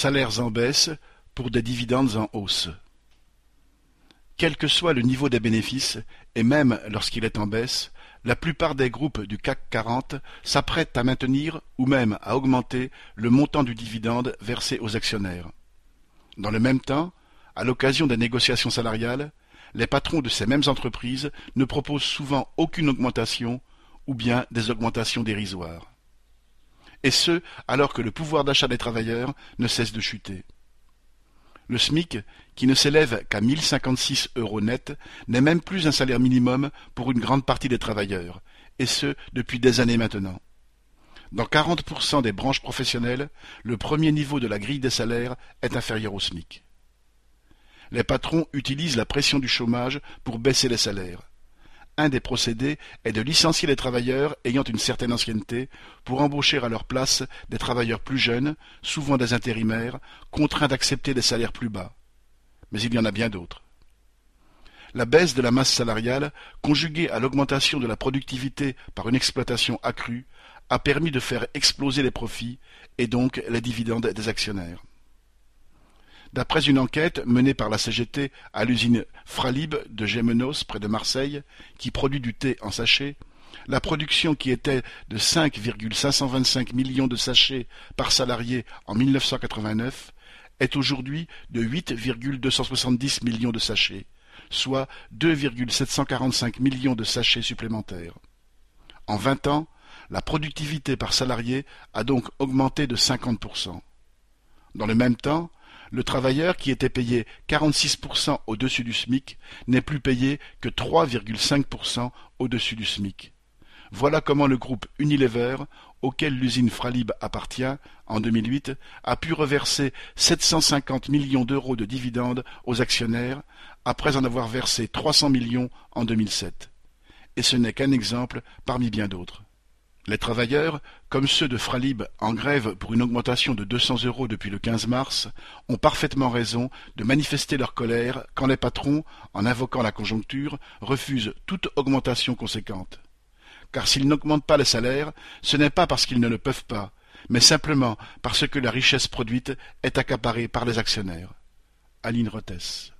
Salaires en baisse pour des dividendes en hausse. Quel que soit le niveau des bénéfices, et même lorsqu'il est en baisse, la plupart des groupes du CAC 40 s'apprêtent à maintenir ou même à augmenter le montant du dividende versé aux actionnaires. Dans le même temps, à l'occasion des négociations salariales, les patrons de ces mêmes entreprises ne proposent souvent aucune augmentation ou bien des augmentations dérisoires. Et ce, alors que le pouvoir d'achat des travailleurs ne cesse de chuter. Le SMIC, qui ne s'élève qu'à 1056 € net, n'est même plus un salaire minimum pour une grande partie des travailleurs, et ce, depuis des années maintenant. Dans 40% des branches professionnelles, le premier niveau de la grille des salaires est inférieur au SMIC. Les patrons utilisent la pression du chômage pour baisser les salaires. Un des procédés est de licencier les travailleurs ayant une certaine ancienneté pour embaucher à leur place des travailleurs plus jeunes, souvent des intérimaires, contraints d'accepter des salaires plus bas. Mais il y en a bien d'autres. La baisse de la masse salariale, conjuguée à l'augmentation de la productivité par une exploitation accrue, a permis de faire exploser les profits et donc les dividendes des actionnaires. D'après une enquête menée par la CGT à l'usine Fralib de Gémenos près de Marseille, qui produit du thé en sachet, la production qui était de 5,525 millions de sachets par salarié en 1989 est aujourd'hui de 8,270 millions de sachets, soit 2,745 millions de sachets supplémentaires. En 20 ans, la productivité par salarié a donc augmenté de 50%. Dans le même temps, le travailleur qui était payé 46% au-dessus du SMIC n'est plus payé que 3,5% au-dessus du SMIC. Voilà comment le groupe Unilever, auquel l'usine Fralib appartient, en 2008, a pu reverser 750 millions d'euros de dividendes aux actionnaires, après en avoir versé 300 millions en 2007. Et ce n'est qu'un exemple parmi bien d'autres. Les travailleurs, comme ceux de Fralib en grève pour une augmentation de 200 € depuis le 15 mars, ont parfaitement raison de manifester leur colère quand les patrons, en invoquant la conjoncture, refusent toute augmentation conséquente. Car s'ils n'augmentent pas les salaires, ce n'est pas parce qu'ils ne le peuvent pas, mais simplement parce que la richesse produite est accaparée par les actionnaires. Aline Rotès.